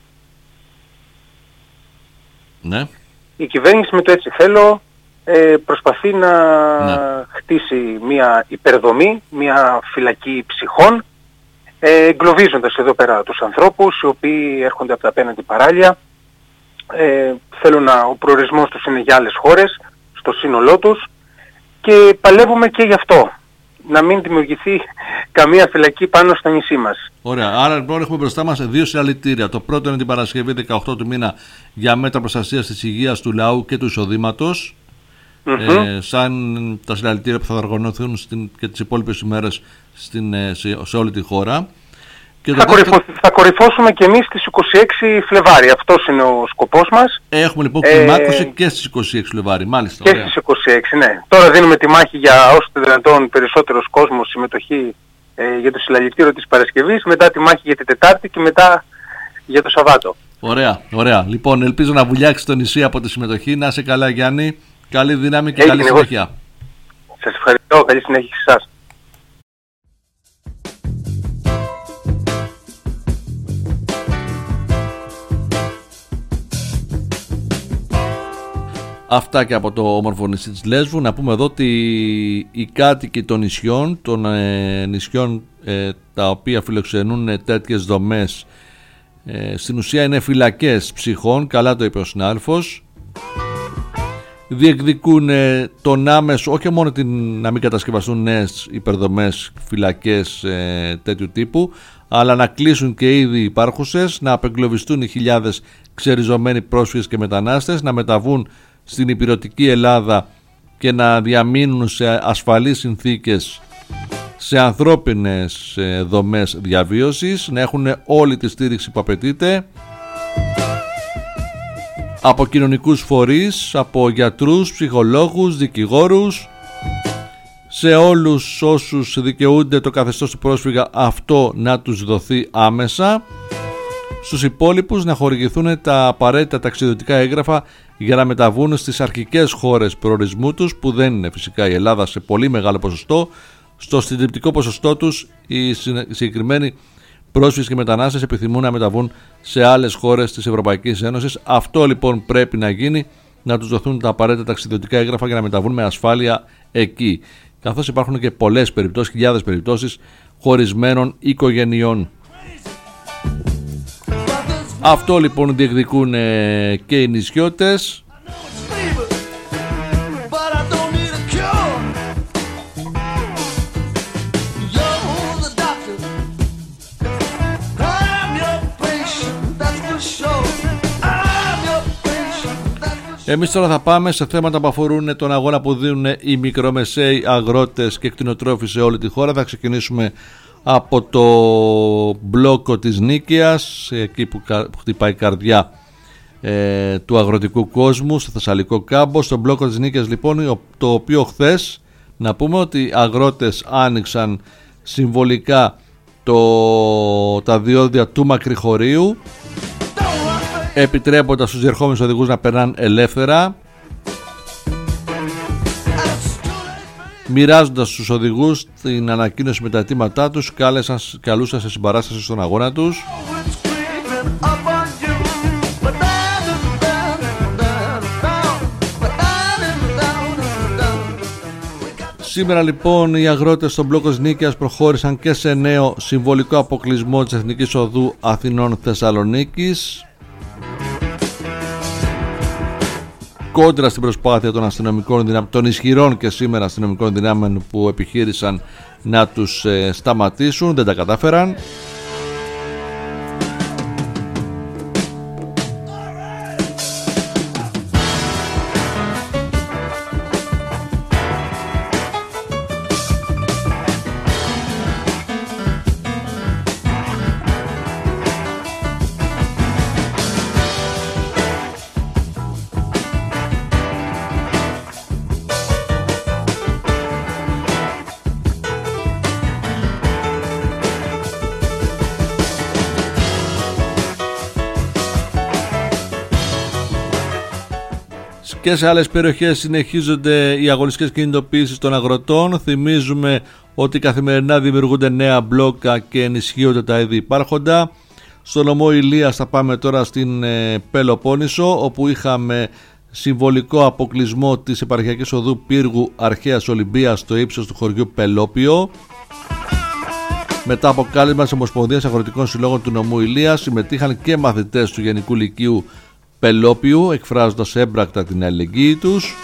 Ναι. Η κυβέρνηση με το έτσι θέλω ε, προσπαθεί να ναι. χτίσει μια υπερδομή, μια φυλακή ψυχών, ε, εγκλωβίζοντας εδώ πέρα τους ανθρώπους οι οποίοι έρχονται από τα απέναντι παράλια. Ε, θέλουν να, ο προορισμός τους είναι για άλλες χώρες, στο σύνολό τους, και παλεύουμε και γι' αυτό. Να μην δημιουργηθεί καμία φυλακή πάνω στο νησί μας. Ωραία. Άρα λοιπόν έχουμε μπροστά μας δύο συλλαλητήρια. Το πρώτο είναι την Παρασκευή δεκαοκτώ του μήνα για μέτρα προστασίας της υγείας του λαού και του εισοδήματος. Mm-hmm. Ε, σαν τα συλλαλητήρια που θα οργανωθούν στην, και τις υπόλοιπες ημέρες στην, σε, σε όλη τη χώρα. Και θα, δεύτερο... κορυφω... θα κορυφώσουμε και εμείς στις είκοσι έξι Φλεβάρι. Αυτός είναι ο σκοπός μας. Έχουμε λοιπόν κλιμάκωση ε... και στις είκοσι έξι Φλεβάρι. Μάλιστα. Και ωραία. Στις είκοσι έξι, ναι. Τώρα δίνουμε τη μάχη για όσο το δυνατόν περισσότερος κόσμος συμμετοχή ε, για το συλλαλητήριο της Παρασκευής, μετά τη μάχη για την Τετάρτη και μετά για το Σαββάτο. Ωραία, ωραία. Λοιπόν, ελπίζω να βουλιάξει το νησί από τη συμμετοχή. Να είσαι καλά, Γιάννη. Καλή δύναμη και Έγινε, καλή συνέχεια. Εγώ... Σας ευχαριστώ. Καλή συνέχεια σε εσάς. Αυτά και από το όμορφο νησί της Λέσβου. Να πούμε εδώ ότι οι κάτοικοι των νησιών, των ε, νησιών ε, τα οποία φιλοξενούν τέτοιες δομές, ε, στην ουσία είναι φυλακές ψυχών, καλά το είπε ο συνάδελφος. Διεκδικούν ε, τον άμεσο, όχι μόνο την, να μην κατασκευαστούν νέες υπερδομές φυλακές ε, τέτοιου τύπου, αλλά να κλείσουν και ήδη υπάρχουσες, να απεγκλωβιστούν οι χιλιάδες ξεριζωμένοι πρόσφυγες και μετανάστες, να μεταβούν στην υπηρετική Ελλάδα και να διαμείνουν σε ασφαλείς συνθήκες, σε ανθρώπινες δομές διαβίωσης, να έχουν όλη τη στήριξη που απαιτείται από κοινωνικούς φορείς, από γιατρούς, ψυχολόγους, δικηγόρους, σε όλους όσους δικαιούνται το καθεστώς του πρόσφυγα αυτό να τους δοθεί άμεσα. Στους υπόλοιπους να χορηγηθούν τα απαραίτητα ταξιδιωτικά έγγραφα για να μεταβούν στις αρχικές χώρες προορισμού τους, που δεν είναι φυσικά η Ελλάδα σε πολύ μεγάλο ποσοστό. Στο συντριπτικό ποσοστό τους οι συγκεκριμένοι πρόσφυγες και μετανάστες επιθυμούν να μεταβούν σε άλλες χώρες της Ευρωπαϊκής Ένωσης. Αυτό λοιπόν πρέπει να γίνει, να τους δοθούν τα απαραίτητα ταξιδιωτικά έγγραφα για να μεταβούν με ασφάλεια εκεί. Καθώς υπάρχουν και πολλές περιπτώσεις, χιλιάδες περιπτώσεις χωρισμένων οικογενειών. Αυτό λοιπόν διεκδικούν ε, και οι νησιώτες. Εμείς τώρα θα πάμε σε θέματα που αφορούν τον αγώνα που δίνουν οι μικρομεσαίοι αγρότες και κτηνοτρόφοι σε όλη τη χώρα. Θα ξεκινήσουμε από το μπλόκο της Νίκαιας, εκεί που χτυπάει η καρδιά ε, του αγροτικού κόσμου, στο Θεσσαλικό κάμπο. Στο μπλόκο της Νίκαιας λοιπόν, το οποίο χθες, να πούμε ότι οι αγρότες άνοιξαν συμβολικά το, τα διόδια του Μακρυχωρίου, επιτρέποντας στους διερχόμενους οδηγούς να περνάνε ελεύθερα, μοιράζοντας στους οδηγούς την ανακοίνωση με τα αιτήματά τους, κάλεσαν, καλούσαν σε συμπαράσταση στον αγώνα τους. Σήμερα λοιπόν οι αγρότες στον μπλόκο της Νίκαιας προχώρησαν και σε νέο συμβολικό αποκλεισμό της Εθνικής Οδού Αθηνών Θεσσαλονίκης, κόντρα στην προσπάθεια των αστυνομικών δυνάμεων, των ισχυρών και σήμερα αστυνομικών δυνάμεων που επιχείρησαν να τους ε, σταματήσουν. Δεν τα κατάφεραν. Και σε άλλες περιοχές συνεχίζονται οι αγωνιστικές κινητοποιήσεις των αγροτών. Θυμίζουμε ότι καθημερινά δημιουργούνται νέα μπλόκα και ενισχύονται τα ήδη υπάρχοντα. Στο νομό Ηλίας θα πάμε τώρα στην ε, Πελοπόννησο, όπου είχαμε συμβολικό αποκλεισμό της επαρχιακής οδού Πύργου Αρχαίας Ολυμπίας στο ύψος του χωριού Πελόπιο. Μετά από κάλεσμα της Ομοσπονδίας Αγροτικών Συλλόγων του νομού Ηλίας, συμμετείχαν και μαθητές του Γενικού Λυκείου Πελόπιου, εκφράζοντας έμπρακτα την αλληλεγγύη τους.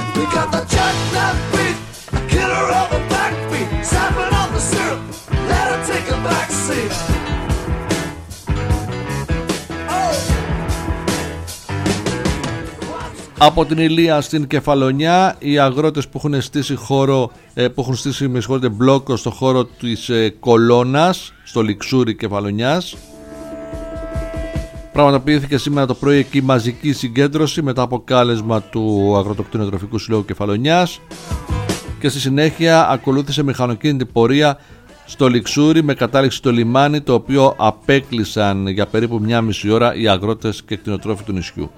Από την Ηλία στην Κεφαλονιά, οι αγρότες που έχουν στήσει χώρο, που έχουν στήσει με συγχωρείτε, μπλόκο στο χώρο της Κολώνας, στο Λιξούρι Κεφαλονιάς, πραγματοποιήθηκε σήμερα το πρωί εκεί μαζική συγκέντρωση μετά από κάλεσμα του Αγροτοκτηνοτροφικού Συλλόγου Κεφαλονιάς, και στη συνέχεια ακολούθησε μηχανοκίνητη πορεία στο Λιξούρι με κατάληξη στο λιμάνι, το οποίο απέκλεισαν για περίπου μια μισή ώρα οι αγρότες και κτηνοτρόφοι του νησιού.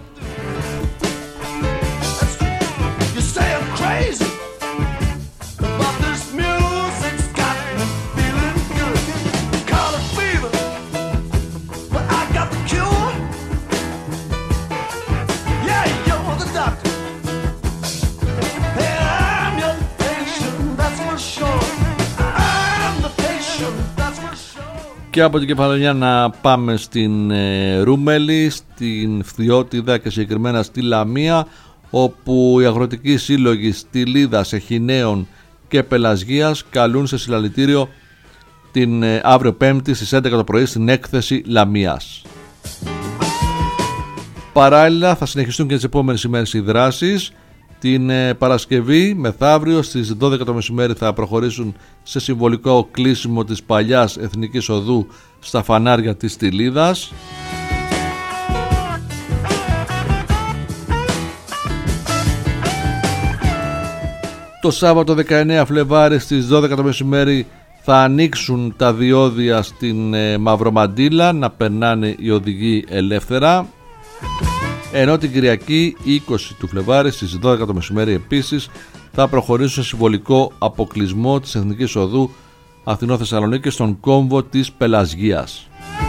Και από την Κεφαλονιά να πάμε στην ε, Ρούμελη, στην Φθιώτιδα και συγκεκριμένα στη Λαμία, όπου οι αγροτικοί σύλλογοι Στυλίδας, Εχινέων και Πελασγίας καλούν σε συλλαλητήριο την ε, αύριο Πέμπτη στις έντεκα το πρωί στην έκθεση Λαμίας. Παράλληλα θα συνεχιστούν και τις επόμενες ημέρες οι δράσεις. Την ε, Παρασκευή μεθαύριο στις δώδεκα το μεσημέρι θα προχωρήσουν σε συμβολικό κλείσιμο της παλιάς Εθνικής Οδού στα φανάρια της Στυλίδας. Το Σάββατο δεκαεννέα Φλεβάρι στις δώδεκα το μεσημέρι θα ανοίξουν τα διόδια στην ε, Μαυρομαντήλα να περνάνε οι οδηγοί ελεύθερα. Ενώ την Κυριακή είκοσι του Φλεβάρι στις δώδεκα το μεσημέρι επίσης θα προχωρήσουν σε συμβολικό αποκλεισμό της Εθνικής Οδού Αθηνών Θεσσαλονίκη στον κόμβο της Πελασγίας.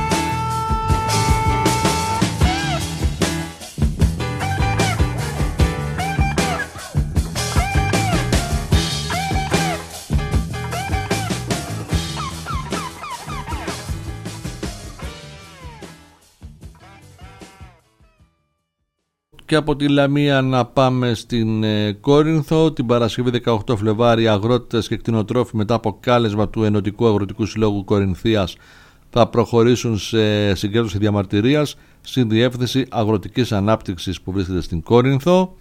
Και από τη Λαμία να πάμε στην ε, Κόρινθο. Την Παρασκευή δεκαοκτώ Φλεβάρι, αγρότες και κτηνοτρόφοι μετά από κάλεσμα του Ενωτικού Αγροτικού Συλλόγου Κορινθίας θα προχωρήσουν σε συγκέντρωση διαμαρτυρίας στην Διεύθυνση Αγροτικής Ανάπτυξης που βρίσκεται στην Κόρινθο.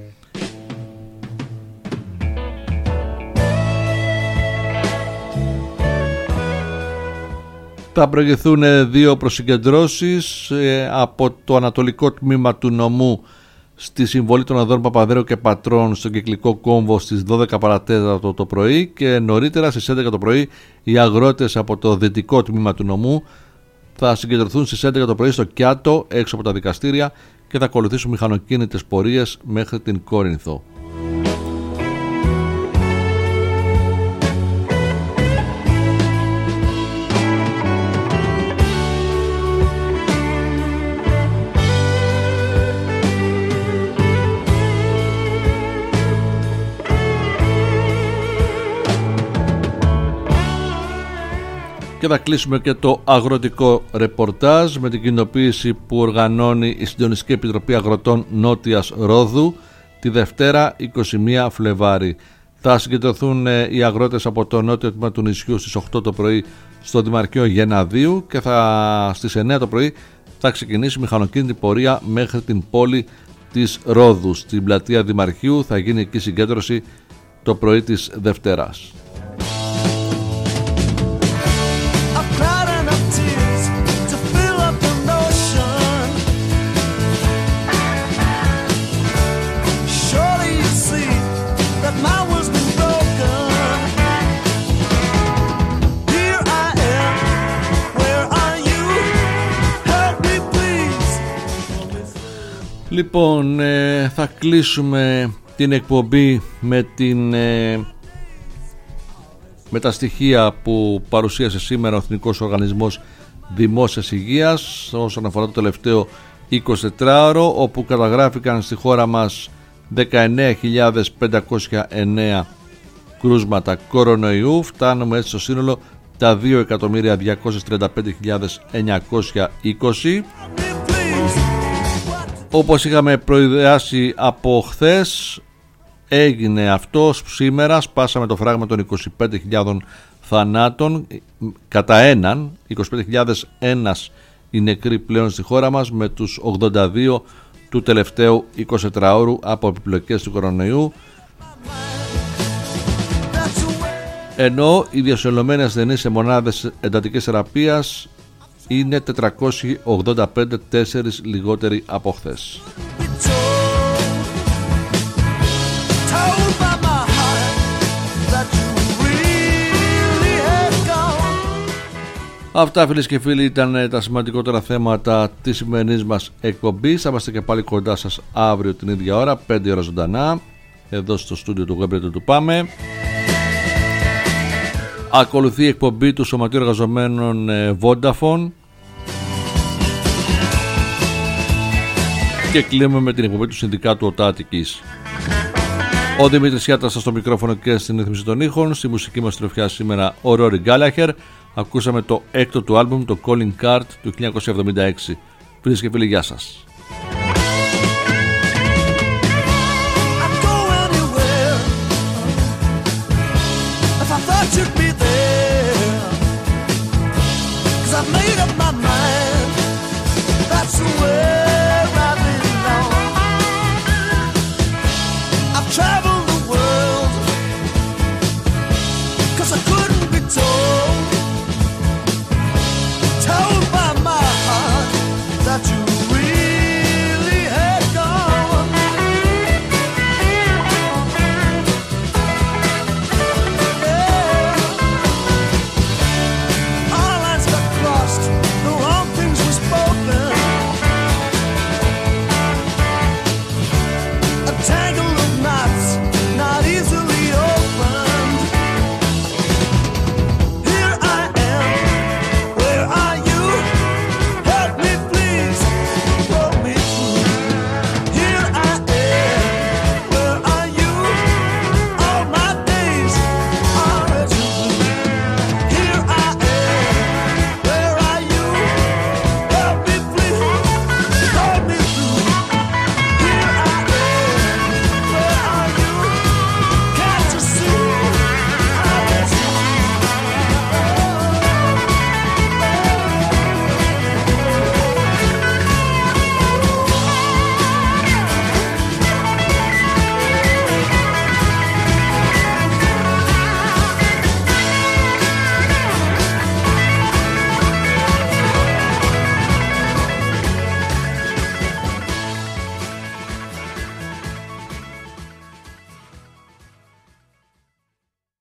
Θα προηγηθούν δύο προσυγκεντρώσεις ε, από το ανατολικό τμήμα του νομού στη συμβολή των οδών Παπαδέρου και Πατρών στον κυκλικό κόμβο στις δώδεκα παρατέταρτο το πρωί, και νωρίτερα στις έντεκα το πρωί οι αγρότες από το δυτικό τμήμα του νομού θα συγκεντρωθούν στις έντεκα το πρωί στο Κιάτο έξω από τα δικαστήρια και θα ακολουθήσουν μηχανοκίνητες πορείες μέχρι την Κόρινθο. Και θα κλείσουμε και το αγροτικό ρεπορτάζ με την κοινοποίηση που οργανώνει η Συντονιστική Επιτροπή Αγροτών Νότιας Ρόδου τη Δευτέρα είκοσι μία Φλεβάρι. Θα συγκεντρωθούν οι αγρότες από το νότιο τμήμα του νησιού στις οκτώ το πρωί στο Δημαρχείο Γεναδίου και θα, στις εννέα το πρωί θα ξεκινήσει μηχανοκίνητη πορεία μέχρι την πόλη της Ρόδου. Στην πλατεία Δημαρχείου θα γίνει εκεί συγκέντρωση το πρωί της Δευτέρας. Λοιπόν, ε, θα κλείσουμε την εκπομπή με, την, ε, με τα στοιχεία που παρουσίασε σήμερα ο Εθνικός Οργανισμός Δημόσιας Υγείας όσον αφορά το τελευταίο εικοσιτετράωρο, όπου καταγράφηκαν στη χώρα μας δεκαεννέα χιλιάδες πεντακόσια εννέα κρούσματα κορονοϊού. Φτάνουμε έτσι στο σύνολο τα δύο εκατομμύρια διακόσιες τριάντα πέντε χιλιάδες εννιακόσια είκοσι. Όπως είχαμε προειδεάσει από χθες, έγινε αυτό σήμερα. Σπάσαμε το φράγμα των είκοσι πέντε χιλιάδες θανάτων κατά έναν. είκοσι πέντε χιλιάδες ένας οι νεκροί πλέον στη χώρα μας, με τους ογδόντα δύο του τελευταίου εικοσιτετράωρου από επιπλοκές του κορονοϊού, ενώ οι διασωλωμένοι ασθενείς σε μονάδες εντατικής θεραπείας είναι τετρακόσιοι ογδόντα πέντε, τέσσερις λιγότεροι από χθες. Αυτά, φίλες και φίλοι, ήταν τα σημαντικότερα θέματα της σημερινής μας εκπομπής. Θα είμαστε και πάλι κοντά σας αύριο την ίδια ώρα, πέντε ώρα ζωντανά, εδώ στο στούντιο του Web Radio του Πάμε. Ακολουθεί η εκπομπή του Σωματείου Εργαζομένων Vodafone και κλείνουμε με την εκπομπή του Συνδικάτου ΟΤΑ Αττικής. Ο Δημήτρης Γιάτρας στο μικρόφωνο και στην ρύθμιση των ήχων. Στη μουσική μας τροφιά σήμερα ο Ρόρι Γκάλαχερ. Ακούσαμε το έκτο του άλμπουμ, το Calling Card του χίλια εννιακόσια εβδομήντα έξι. Φίλες και φίλοι, γεια σας.